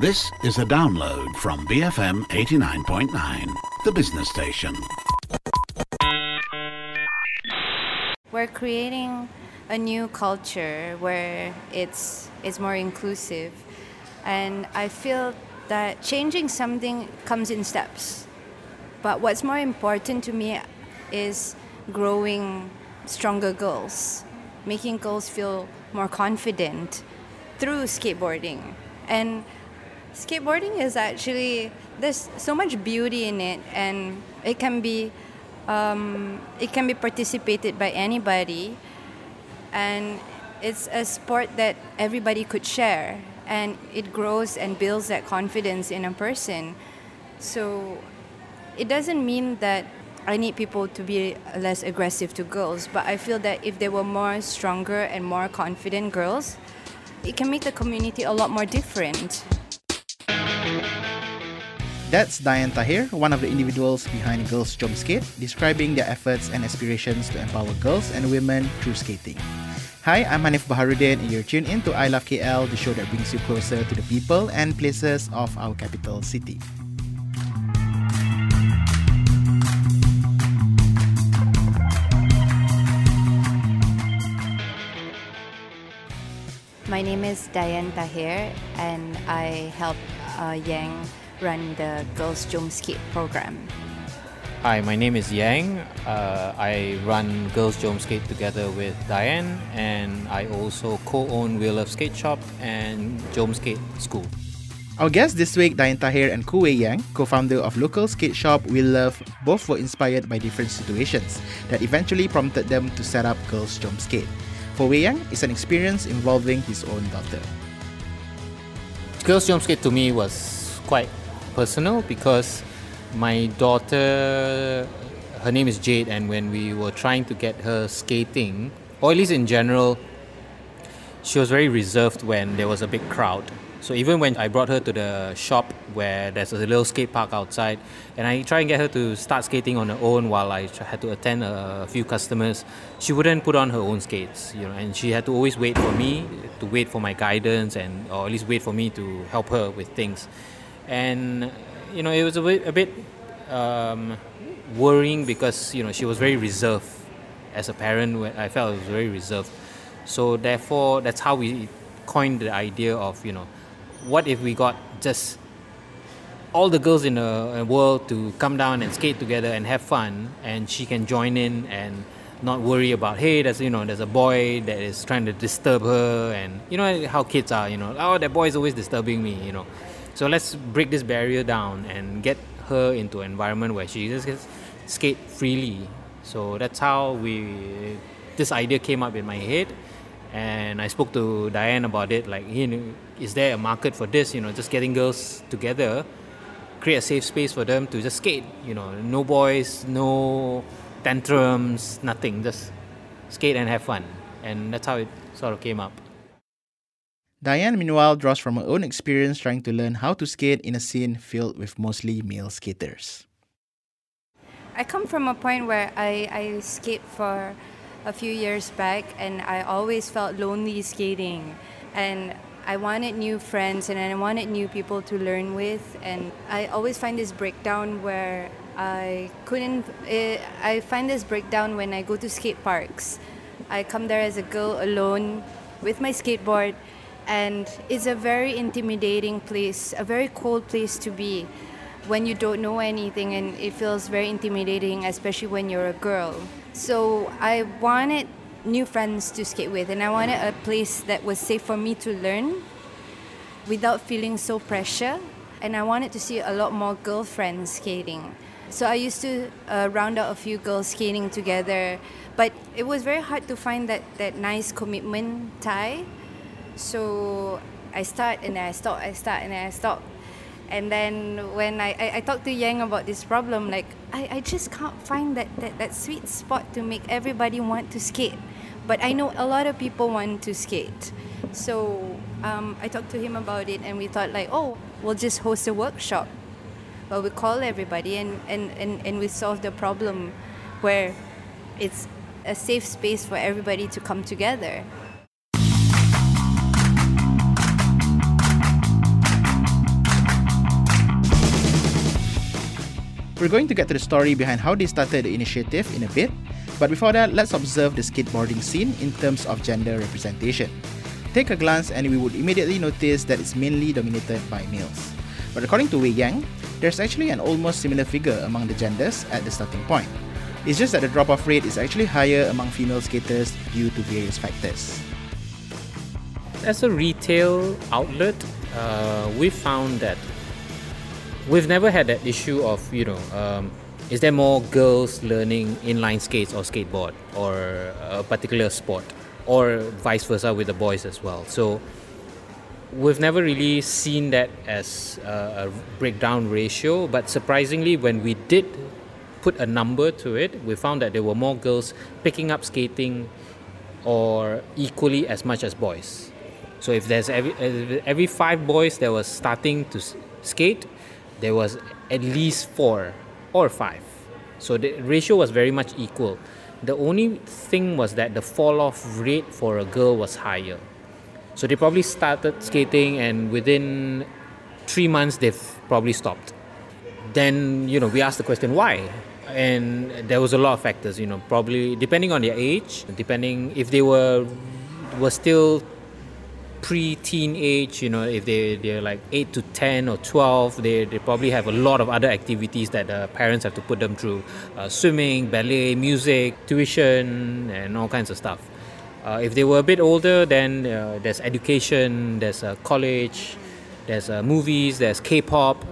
This is a download from BFM 89.9, the business station. We're creating a new culture where it's more inclusive, and I feel that changing something comes in steps. But what's more important to me is growing stronger girls, making girls feel more confident through skateboarding. And skateboarding is actually, there's so much beauty in it, and it can be participated by anybody, and it's a sport that everybody could share, and it grows and builds that confidence in a person. So it doesn't mean that I need people to be less aggressive to girls, but I feel that if there were more stronger and more confident girls, it can make the community a lot more different. That's Diane Tahir, one of the individuals behind Girls Jom Skate, describing their efforts and aspirations to empower girls and women through skating. Hi, I'm Hanif Baharudin, and you're tuned in to I Love KL, the show that brings you closer to the people and places of our capital city. My name is Diane Tahir, and I help Yang run the Girls Jom Skate program. Hi, my name is Yang. I run Girls Jom Skate together with Diane, and I also co-own We Love Skate Shop and Jom Skate School. Our guests this week, Diane Tahir and Koo Wei Yang, co-founder of local skate shop We Love, both were inspired by different situations that eventually prompted them to set up Girls Jom Skate. For Wei Yang, it's an experience involving his own daughter. Girls Jom Skate to me was quite personal because my daughter, her name is Jade, and when we were trying to get her skating, or at least in general, she was very reserved when there was a big crowd. So even when I brought her to the shop where there's a little skate park outside, and I try and get her to start skating on her own while I had to attend a few customers, she wouldn't put on her own skates, and she had to always wait for me, to wait for my guidance, or at least wait for me to help her with things. And it was a bit worrying because she was very reserved. As a parent, I felt it was very reserved. So therefore, that's how we coined the idea of what if we got just all the girls in the world to come down and skate together and have fun, and she can join in and not worry about, hey, there's a boy that is trying to disturb her, and how kids are, oh, that boy is always disturbing me, So let's break this barrier down and get her into an environment where she just gets skate freely. So that's how this idea came up in my head. And I spoke to Diane about it, like, is there a market for this? Just getting girls together, create a safe space for them to just skate. No boys, no tantrums, nothing. Just skate and have fun. And that's how it sort of came up. Diane, meanwhile, draws from her own experience trying to learn how to skate in a scene filled with mostly male skaters. I come from a point where I skate for a few years back, and I always felt lonely skating, and I wanted new friends and I wanted new people to learn with, and I always find this breakdown where I find this breakdown when I go to skate parks. I come there as a girl alone with my skateboard, and it's a very intimidating place, a very cold place to be when you don't know anything, and it feels very intimidating, especially when you're a girl. So I wanted new friends to skate with, and I wanted a place that was safe for me to learn without feeling so pressure, and I wanted to see a lot more girlfriends skating. So I used to round out a few girls skating together, but it was very hard to find that nice commitment tie. So I start and then I stop, I start and then I stop. And then when I talked to Yang about this problem, like, I just can't find that sweet spot to make everybody want to skate. But I know a lot of people want to skate. So I talked to him about it, and we thought like, oh, we'll just host a workshop. But we call everybody and we solve the problem where it's a safe space for everybody to come together. We're going to get to the story behind how they started the initiative in a bit, but before that, let's observe the skateboarding scene in terms of gender representation. Take a glance and we would immediately notice that it's mainly dominated by males. But according to Wei Yang, there's actually an almost similar figure among the genders at the starting point. It's just that the drop-off rate is actually higher among female skaters due to various factors. As a retail outlet, we found that we've never had that issue of, is there more girls learning inline skates or skateboard or a particular sport, or vice versa with the boys as well. So we've never really seen that as a breakdown ratio, but surprisingly, when we did put a number to it, we found that there were more girls picking up skating or equally as much as boys. So if there's every 5 boys that was starting to skate, there was at least 4 or 5. So the ratio was very much equal. The only thing was that the fall-off rate for a girl was higher. So they probably started skating and within 3 months they've probably stopped. Then, we asked the question, why? And there was a lot of factors, probably depending on their age, depending if they were still pre-teen age, if they're like 8 to 10 or 12, they probably have a lot of other activities that the parents have to put them through. Swimming, ballet, music, tuition, and all kinds of stuff. If they were a bit older, then there's education, there's college, there's movies, there's K-pop,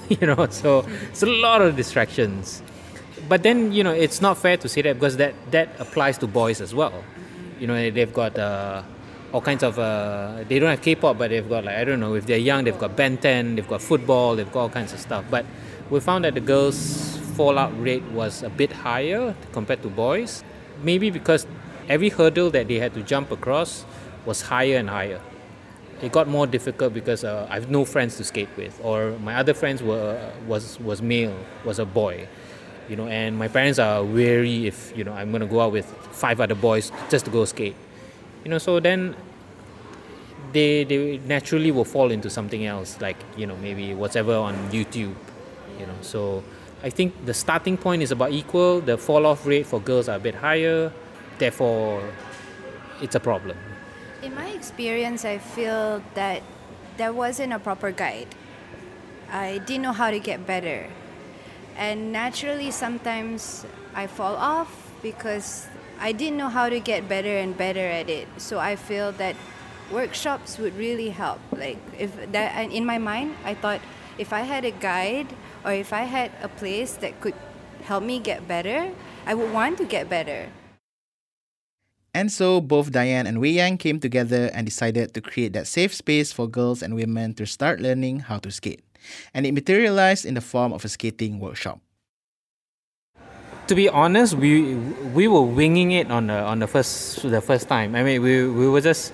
so it's a lot of distractions. But then, it's not fair to say that because that applies to boys as well. They've got all kinds of, they don't have K-pop, but they've got if they're young, they've got Ben 10, they've got football, they've got all kinds of stuff. But we found that the girls' fallout rate was a bit higher compared to boys. Maybe because every hurdle that they had to jump across was higher and higher. It got more difficult because I have no friends to skate with, or my other friends was male, was a boy. And my parents are wary if, I'm going to go out with 5 other boys just to go skate. So then they naturally will fall into something else, like, maybe whatever on YouTube, So I think the starting point is about equal. The fall-off rate for girls are a bit higher. Therefore, it's a problem. In my experience, I feel that there wasn't a proper guide. I didn't know how to get better. And naturally, sometimes I fall off because I didn't know how to get better and better at it. So I feel that workshops would really help. Like, if that, and in my mind, I thought if I had a guide or if I had a place that could help me get better, I would want to get better. And so both Diane and Wei Yang came together and decided to create that safe space for girls and women to start learning how to skate. And it materialized in the form of a skating workshop. To be honest, we were winging it on the first time. I mean, we were just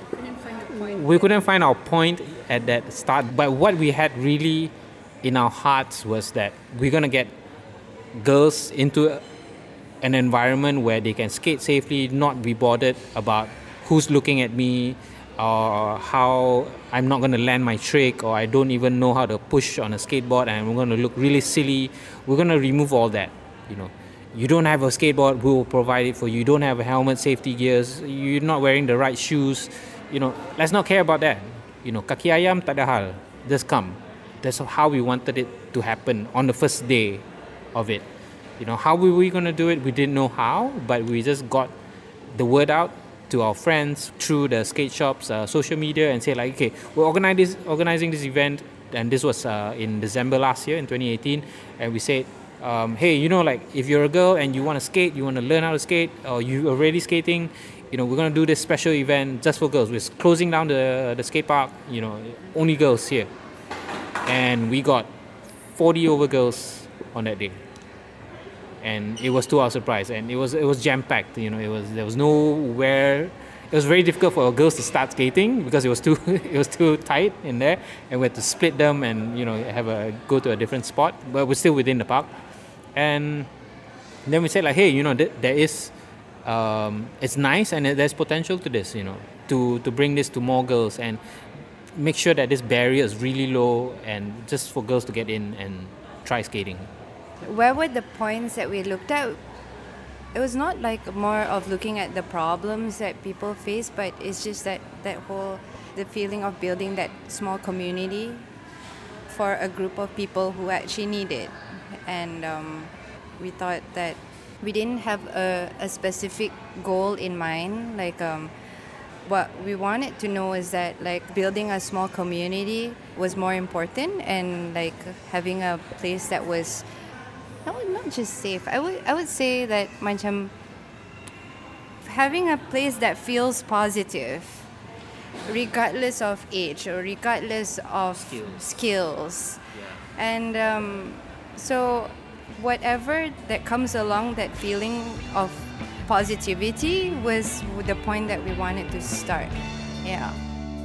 we couldn't find our point at that start. But what we had really in our hearts was that we're gonna get girls into an environment where they can skate safely, not be bothered about who's looking at me, or how I'm not going to land my trick, or I don't even know how to push on a skateboard and I'm going to look really silly. We're going to remove all that. You don't have a skateboard, we will provide it for you. You don't have a helmet, safety gears, you're not wearing the right shoes. Let's not care about that. Kaki ayam tak ada hal, just come. That's how we wanted it to happen on the first day of it. How were we going to do it? We didn't know how, but we just got the word out to our friends through the skate shops, social media, and say okay, we're organizing this event, and this was in December last year, in 2018, and we said, hey, if you're a girl and you want to skate, you want to learn how to skate, or you're already skating, we're going to do this special event just for girls. We're closing down the skate park, only girls here. And we got 40 over girls on that day. And it was to our surprise, and it was jam-packed. There was nowhere. It was very difficult for girls to start skating because it was too tight in there, and we had to split them and go to a different spot. But we're still within the park, and then we said hey, there is, it's nice and there's potential to this, to bring this to more girls and make sure that this barrier is really low and just for girls to get in and try skating. where were the points that we looked at? It was not like more of looking at the problems that people face, but it's just that the feeling of building that small community for a group of people who actually need it. And we thought that we didn't have a specific goal in mind. Like what we wanted to know is that like building a small community was more important, and like having a place that was not just safe. I would say that macam having a place that feels positive, regardless of age or regardless of skills. Yeah. And so whatever that comes along, that feeling of positivity was the point that we wanted to start. Yeah.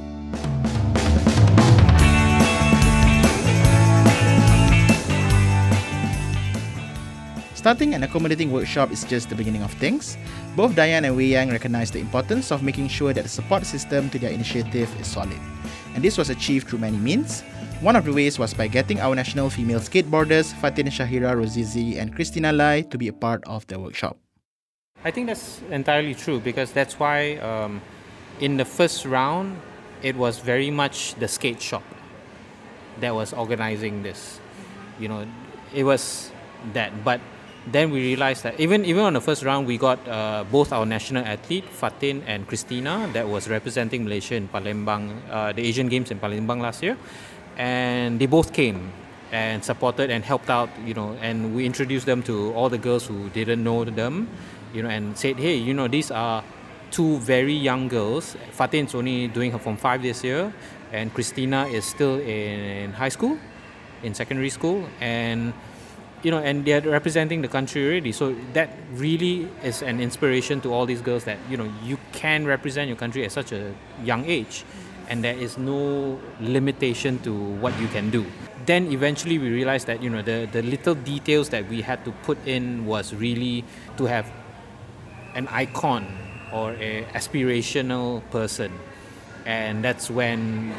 Starting an accommodating workshop is just the beginning of things. Both Diane and Wei Yang recognize the importance of making sure that the support system to their initiative is solid. And this was achieved through many means. One of the ways was by getting our national female skateboarders, Fatin Shahira Rozizi and Christina Lai, to be a part of the workshop. I think that's entirely true, because that's why in the first round, it was very much the skate shop that was organizing this. You know, it was that. But then we realized that even on the first round, we got both our national athlete, Fatin and Christina, that was representing Malaysia in Palembang, the Asian Games in Palembang last year. And they both came and supported and helped out, you know, and we introduced them to all the girls who didn't know them, you know, and said, hey, you know, these are two very young girls. Fatin's only doing her Form 5 this year, and Christina is still in high school, in secondary school, and you know, and they're representing the country already. So that really is an inspiration to all these girls that, you know, you can represent your country at such a young age, and there is no limitation to what you can do. Then eventually we realized that, you know, the little details that we had to put in was really to have an icon or a aspirational person. And that's when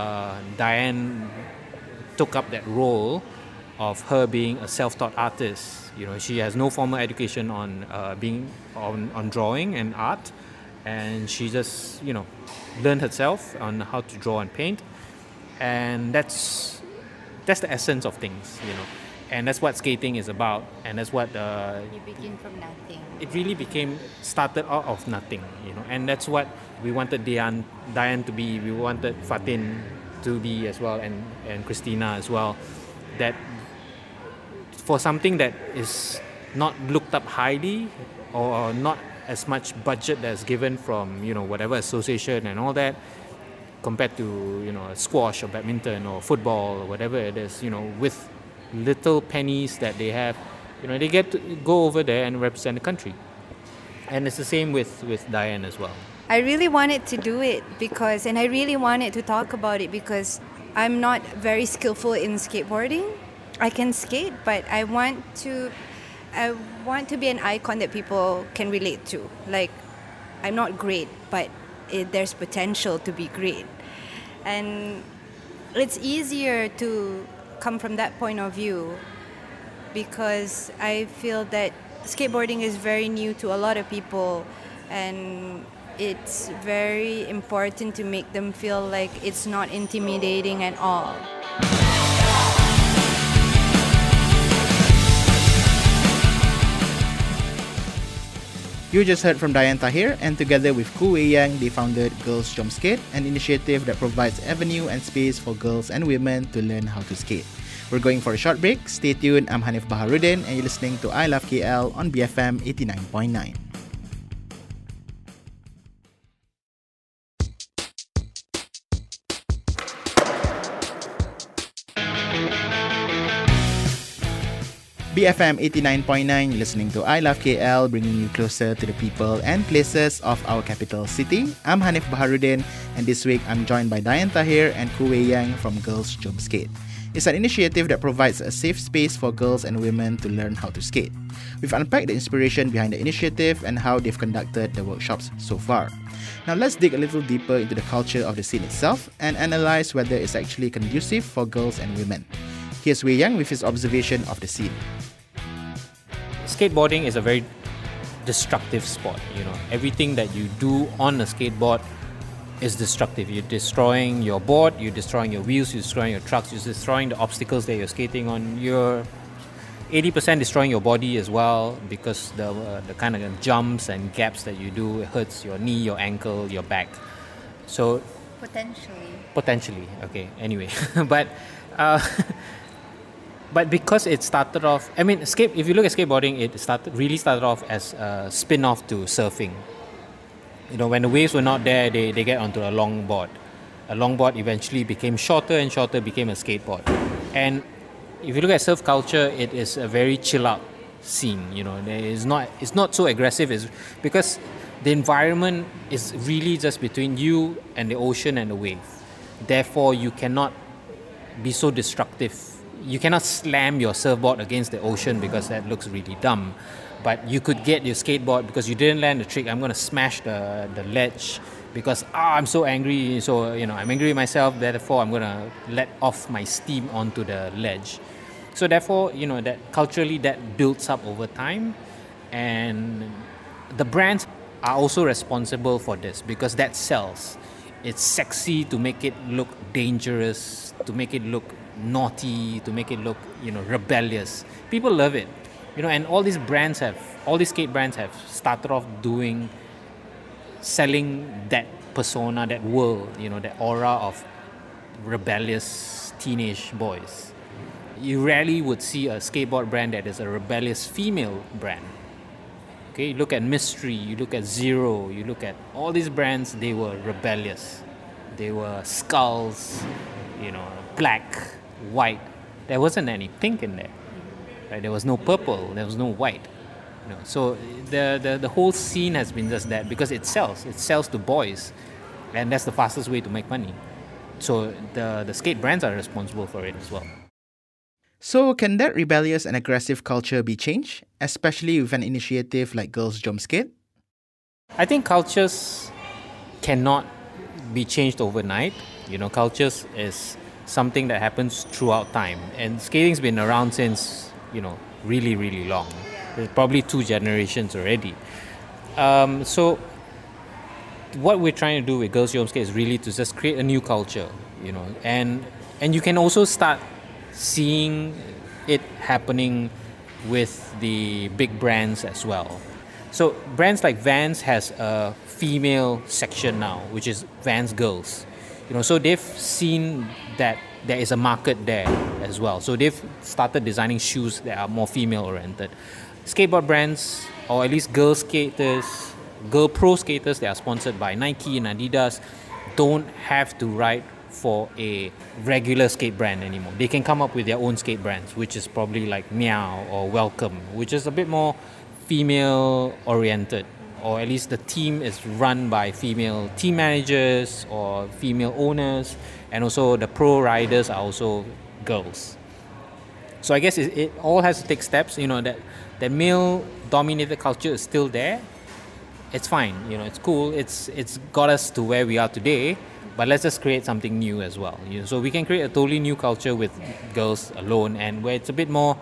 Diane took up that role of her being a self-taught artist. You know, she has no formal education on being on drawing and art, and she just, you know, learned herself on how to draw and paint, and that's the essence of things, you know, and that's what skating is about, and that's what You begin from nothing. it really started out of nothing, you know, and that's what we wanted Diane to be. We wanted Fatin to be as well, and Christina as well, that for something that is not looked up highly or not as much budget that's given from, you know, whatever association and all that, compared to, you know, squash or badminton or football or whatever it is, you know, with little pennies that they have, you know, they get to go over there and represent the country. And it's the same with Diane as well. I really wanted to do it and I really wanted to talk about it because I'm not very skillful in skateboarding. I can skate, but I want to be an icon that people can relate to. Like, I'm not great, but there's potential to be great. And it's easier to come from that point of view because I feel that skateboarding is very new to a lot of people, and it's very important to make them feel like it's not intimidating at all. You just heard from Diane Tahir, and together with Ku Wei Yang, they founded Girls Jump Skate, an initiative that provides avenue and space for girls and women to learn how to skate. We're going for a short break. Stay tuned. I'm Hanif Baharuddin, and you're listening to I Love KL on BFM 89.9. BFM 89.9, listening to I Love KL, bringing you closer to the people and places of our capital city. I'm Hanif Baharuddin, and this week I'm joined by Diane Tahir and Ku Wei Yang from Girls Jump Skate. It's an initiative that provides a safe space for girls and women to learn how to skate. We've unpacked the inspiration behind the initiative and how they've conducted the workshops so far. Now let's dig a little deeper into the culture of the scene itself and analyze whether it's actually conducive for girls and women. Here's Wei Yang with his observation of the scene. skateboarding is a very destructive sport. Everything that you do on a skateboard is destructive. You're destroying your board, you're destroying your wheels, you're destroying your trucks, you're destroying the obstacles that you're skating on. You're 80% destroying your body as well, because the kind of jumps and gaps that you do, it hurts your knee, your ankle, your back. So potentially, okay. Anyway, but because it started off, if you look at skateboarding, it really started off as a spin-off to surfing. When the waves were not there, they get onto a longboard. A longboard eventually became shorter and shorter, became a skateboard. And if you look at surf culture, it is a very chill out scene. It's not so aggressive, because the environment is really just between you and the ocean and the wave. Therefore, you cannot be so destructive. You cannot slam your surfboard against the ocean, because that looks really dumb. But you could get your skateboard, because you didn't land the trick. I'm going to smash the ledge because I'm so angry. So, I'm angry with myself. Therefore, I'm going to let off my steam onto the ledge. So therefore, that culturally that builds up over time. And the brands are also responsible for this, because that sells. It's sexy to make it look dangerous, to make it look naughty, to make it look, rebellious. People love it. And all these skate brands have started off selling that persona, that world, that aura of rebellious teenage boys. You rarely would see a skateboard brand that is a rebellious female brand. Okay, you look at Mystery, you look at Zero, you look at all these brands, they were rebellious. They were skulls, black, white. There wasn't any pink in there. Right? There was no purple, there was no white. So the whole scene has been just that, because it sells to boys, and that's the fastest way to make money. So the skate brands are responsible for it as well. So can that rebellious and aggressive culture be changed, especially with an initiative like Girls Jump Skate? I think cultures cannot be changed overnight. Cultures is something that happens throughout time, and skating's been around since really, really long. There's probably 2 generations already. So what we're trying to do with Girls Jump Skate is really to just create a new culture, and you can also start seeing it happening with the big brands as well. So brands like Vans has a female section now, which is Vans Girls. So they've seen that there is a market there as well. So they've started designing shoes that are more female oriented. Skateboard brands, or at least girl pro skaters that are sponsored by Nike and Adidas, don't have to ride for a regular skate brand anymore. They can come up with their own skate brands, which is probably like Meow or Welcome, which is a bit more female oriented, or at least the team is run by female team managers or female owners, and also the pro riders are also girls. So I guess it all has to take steps. That male dominated culture is still there. It's fine, it's cool. It's got us to where we are today. But let's just create something new as well. So we can create a totally new culture with girls alone, and where it's a bit more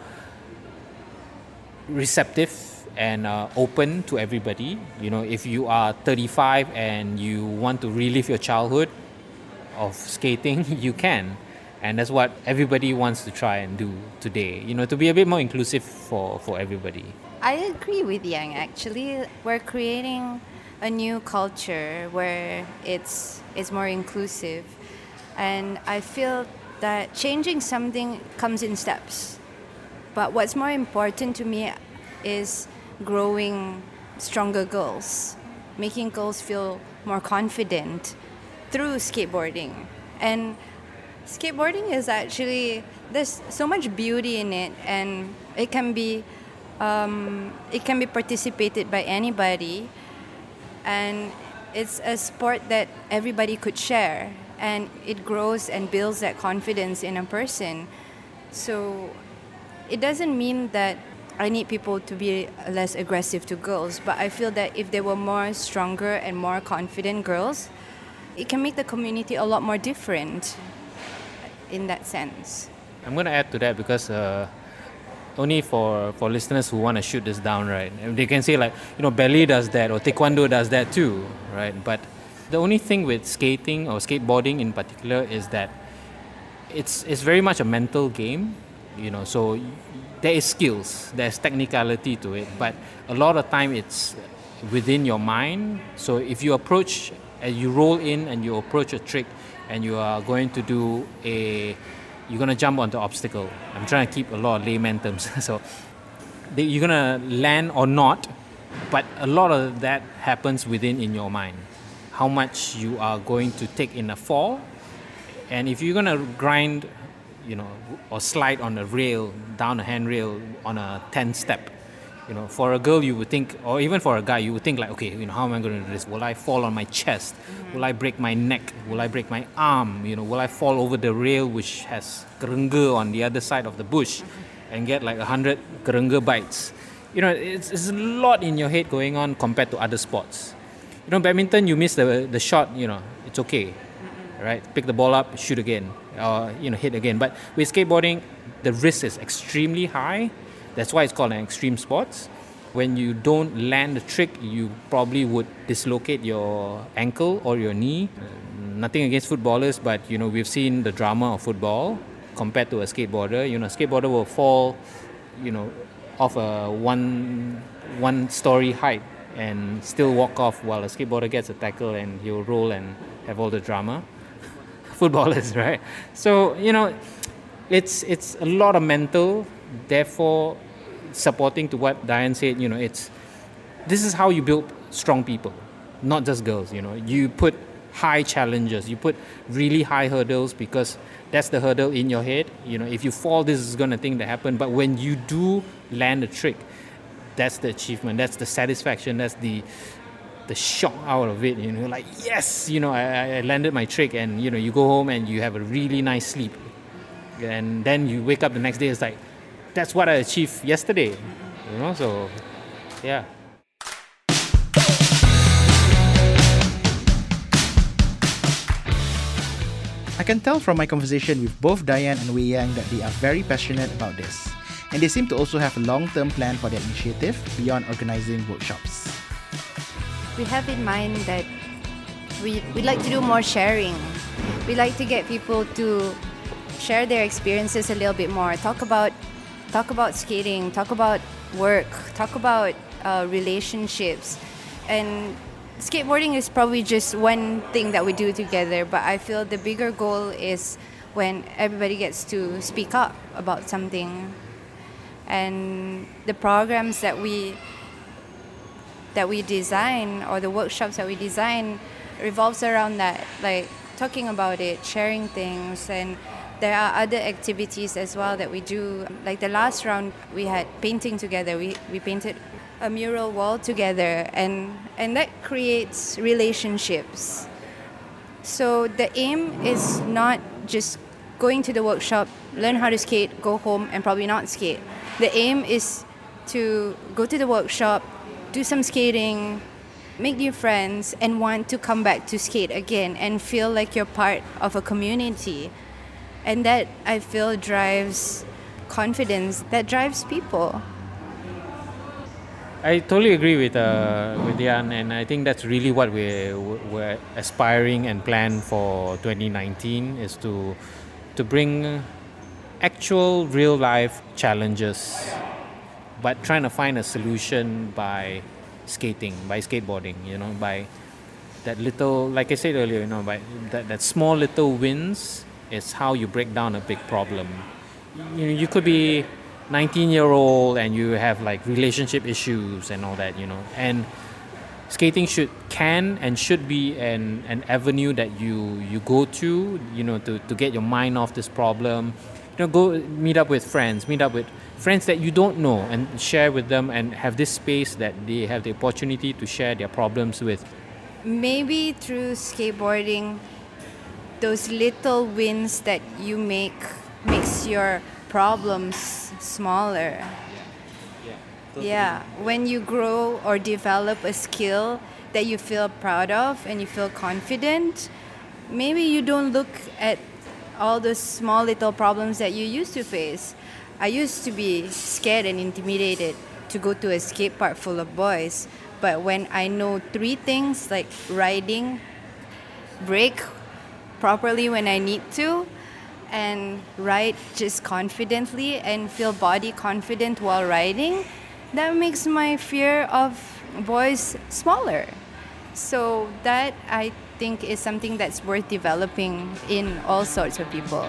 receptive and open to everybody. If you are 35 and you want to relive your childhood of skating, you can. And that's what everybody wants to try and do today, to be a bit more inclusive for everybody. I agree with Yang, actually. We're creating a new culture where it's more inclusive, and I feel that changing something comes in steps, but what's more important to me is growing stronger girls, making girls feel more confident through skateboarding. And skateboarding is actually, there's so much beauty in it, and it can be participated by anybody. And it's a sport that everybody could share, and it grows and builds that confidence in a person. So it doesn't mean that I need people to be less aggressive to girls, but I feel that if there were more stronger and more confident girls, it can make the community a lot more different in that sense. I'm going to add to that, because only for listeners who want to shoot this down, right? And they can say like, ballet does that or taekwondo does that too, right? But the only thing with skating or skateboarding in particular is that it's very much a mental game, so there is skills, there's technicality to it, but a lot of time it's within your mind. So if you approach, you roll in and you approach a trick and you are going to you're going to jump onto obstacle. I'm trying to keep a lot of layman terms. So you're going to land or not, but a lot of that happens in your mind. How much you are going to take in a fall. And if you're going to grind, or slide on a rail, down a handrail on a 10-step, for a girl you would think, or even for a guy, you would think like, okay, how am I going to do this? Will I fall on my chest? Will I break my neck? Will I break my arm? Will I fall over the rail which has kerengga on the other side of the bush and get like 100 kerengga bites? It's a lot in your head going on compared to other sports. Badminton, you miss the shot, it's okay, right? Pick the ball up, shoot again, or hit again. But with skateboarding, the risk is extremely high. That's why it's called an extreme sports. When you don't land the trick, you probably would dislocate your ankle or your knee. Nothing against footballers, but we've seen the drama of football compared to a skateboarder. A skateboarder will fall, off a one-story height and still walk off, while a skateboarder gets a tackle and he'll roll and have all the drama. Footballers, right? So it's a lot of mental. Therefore, supporting to what Diane said, this is how you build strong people, not just girls. You put high challenges, you put really high hurdles, because that's the hurdle in your head. If you fall, this is gonna thing that happen. But when you do land a trick, that's the achievement, that's the satisfaction, that's the shock out of it. Like, yes, I landed my trick, and you go home and you have a really nice sleep, and then you wake up the next day, it's like, that's what I achieved yesterday. So yeah. I can tell from my conversation with both Diane and Wei Yang that they are very passionate about this, and they seem to also have a long-term plan for their initiative beyond organizing workshops. We have in mind that we'd like to do more sharing. We like to get people to share their experiences a little bit more, talk about skating, talk about work, talk about relationships. And skateboarding is probably just one thing that we do together, but I feel the bigger goal is when everybody gets to speak up about something. And the programs that we design, or the workshops that we design, revolves around that, like talking about it, sharing things. And there are other activities as well that we do. Like the last round, we had painting together. We painted a mural wall together, and that creates relationships. So the aim is not just going to the workshop, learn how to skate, go home, and probably not skate. The aim is to go to the workshop, do some skating, make new friends, and want to come back to skate again and feel like you're part of a community. And that, I feel, drives confidence, that drives people. I totally agree with Dian, and I think that's really what we're aspiring and plan for 2019, is to bring actual real life challenges, but trying to find a solution by skating, by skateboarding, by that little, like I said earlier, by that small little wins is how you break down a big problem. You could be 19-year-old and you have like relationship issues and all that, and skating can and should be an avenue that you go to get your mind off this problem. Go meet up with friends that you don't know, and share with them, and have this space that they have the opportunity to share their problems with. Maybe through skateboarding, those little wins that you makes your problems smaller. Yeah, when you grow or develop a skill that you feel proud of and you feel confident, maybe you don't look at all those small little problems that you used to face. I used to be scared and intimidated to go to a skate park full of boys. But when I know 3 things like riding, brake properly when I need to, and ride just confidently and feel body confident while riding, that makes my fear of boys smaller. So that, I think, is something that's worth developing in all sorts of people.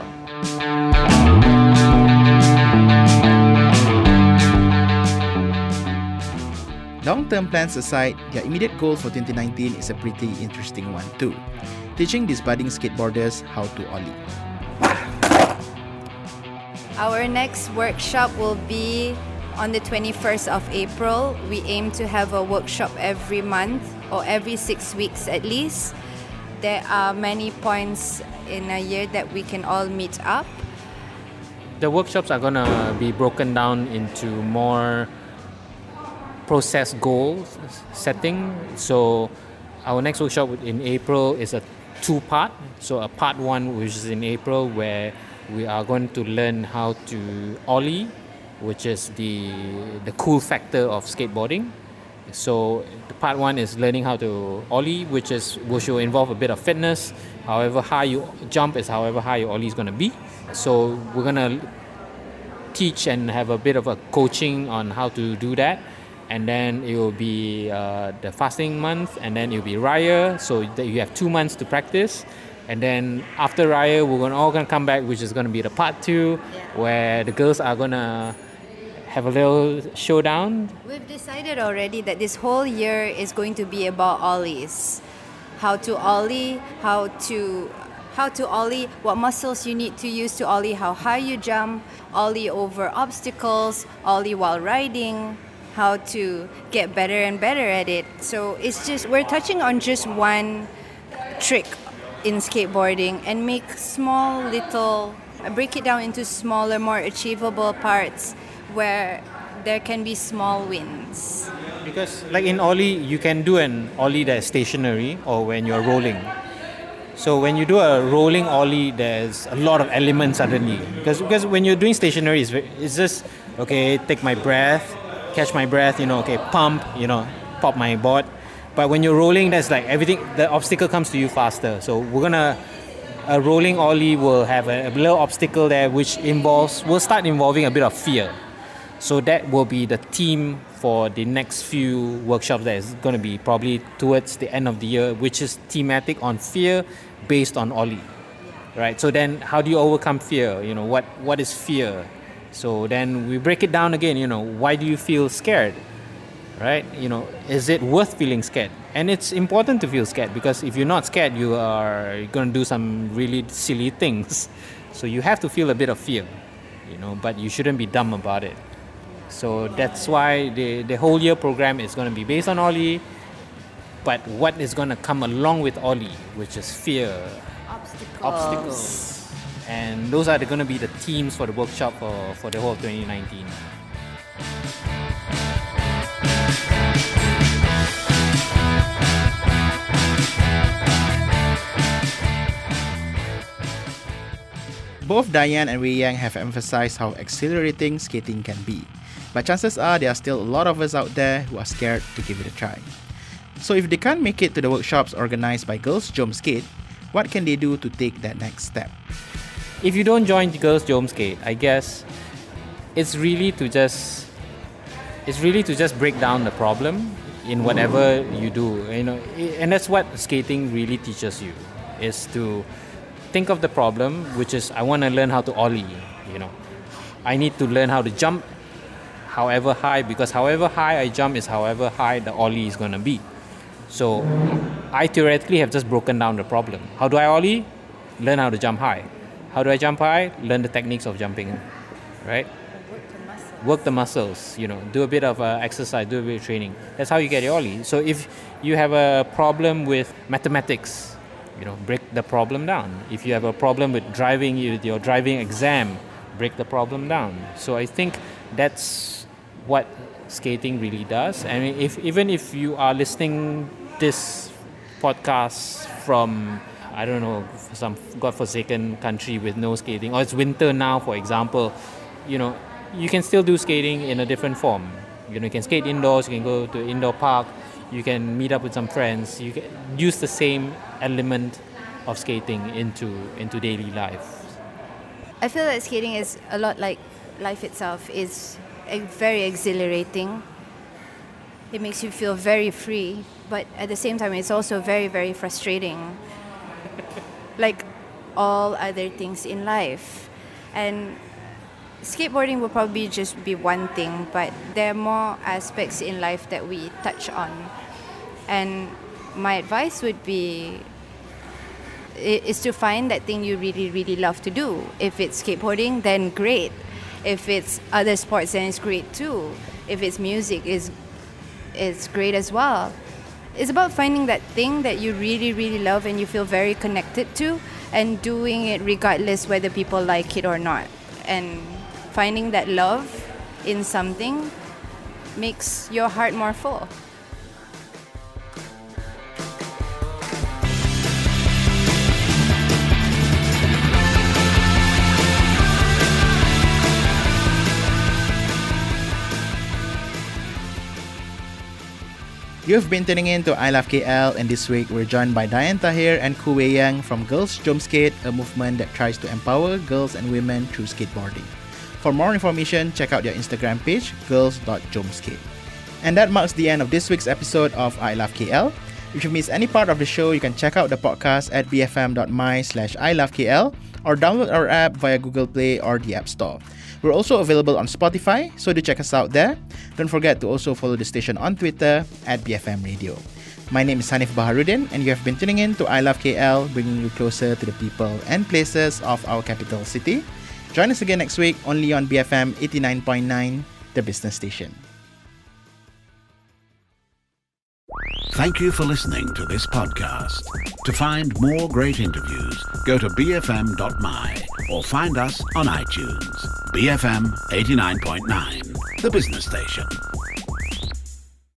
Long-term plans aside, their immediate goal for 2019 is a pretty interesting one too. Teaching these budding skateboarders how to ollie. Our next workshop will be on the 21st of April. We aim to have a workshop every month or every 6 weeks at least. There are many points in a year that we can all meet up. The workshops are going to be broken down into more process goals setting. So our next workshop in April is a 2-part. So a part 1, which is in April, where we are going to learn how to ollie, which is the cool factor of skateboarding. So the part 1 is learning how to ollie, which will involve a bit of fitness. However high you jump is however high your ollie is going to be. So we're going to teach and have a bit of a coaching on how to do that. And then it will be the fasting month, and then it will be Raya, so that you have 2 months to practice. And then after Raya, we're all going to come back, which is going to be the part 2, where the girls are going to have a little showdown. We've decided already that this whole year is going to be about ollies. How to ollie, how to ollie, what muscles you need to use to ollie, how high you jump, ollie over obstacles, ollie while riding, how to get better and better at it. So it's just, we're touching on just one trick in skateboarding and make break it down into smaller, more achievable parts where there can be small wins. Because like in ollie, you can do an ollie that's stationary or when you're rolling. So when you do a rolling ollie, there's a lot of elements suddenly. Because when you're doing stationary, it's just, okay, take my breath, catch my breath, okay, pump, pop my board. But when you're rolling, that's like everything, the obstacle comes to you faster. So a rolling ollie will have a little obstacle there, which will start involving a bit of fear. So that will be the theme for the next few workshops that is going to be probably towards the end of the year, which is thematic on fear based on ollie, right? So then how do you overcome fear? What is fear? So then we break it down again, why do you feel scared, right? Is it worth feeling scared? And it's important to feel scared, because if you're not scared, you are going to do some really silly things. So you have to feel a bit of fear, but you shouldn't be dumb about it. So that's why the whole year program is going to be based on ollie, but what is going to come along with ollie, which is fear, obstacles. And those are going to be the themes for the workshop for the whole of 2019. Both Diane and Wei Yang have emphasized how exhilarating skating can be. But chances are there are still a lot of us out there who are scared to give it a try. So if they can't make it to the workshops organized by Girls Jom Skate, what can they do to take that next step? If you don't join the Girls Jom Skate, I guess it's really to just break down the problem in whatever you do, and that's what skating really teaches you, is to think of the problem, which is I want to learn how to ollie, I need to learn how to jump however high, because however high I jump is however high the ollie is going to be. So I theoretically have just broken down the problem. How do I ollie? Learn how to jump high. How do I jump high? Learn the techniques of jumping, right? Work the muscles, do a bit of exercise, do a bit of training. That's how you get your ollie. So if you have a problem with mathematics, break the problem down. If you have a problem with driving, your driving exam, break the problem down. So I think that's what skating really does. I mean, even if you are listening this podcast from I don't know, some godforsaken country with no skating, or it's winter now, for example, you can still do skating in a different form. You can skate indoors, you can go to an indoor park, you can meet up with some friends, you can use the same element of skating into daily life. I feel that skating is a lot like life itself. It's very exhilarating. It makes you feel very free, but at the same time, it's also very, very frustrating. Like all other things in life. And skateboarding will probably just be one thing, but there are more aspects in life that we touch on. And my advice would be is to find that thing you really, really love to do. If it's skateboarding, then great. If it's other sports, then it's great too. If it's music, it's great as well. It's about finding that thing that you really, really love and you feel very connected to, and doing it regardless whether people like it or not. And finding that love in something makes your heart more full. You've been tuning in to I Love KL, and this week we're joined by Diane Tahir and Ku Wei Yang from Girls Jom Skate, a movement that tries to empower girls and women through skateboarding. For more information, check out their Instagram page, girls.jomskate. And that marks the end of this week's episode of I Love KL. If you missed any part of the show, you can check out the podcast at bfm.my/ilovekl or download our app via Google Play or the App Store. We're also available on Spotify, so do check us out there. Don't forget to also follow the station on Twitter at BFM Radio. My name is Hanif Baharudin, and you have been tuning in to I Love KL, bringing you closer to the people and places of our capital city. Join us again next week, only on BFM 89.9, the business station. Thank you for listening to this podcast. To find more great interviews, go to bfm.my or find us on iTunes. BFM 89.9, the business station.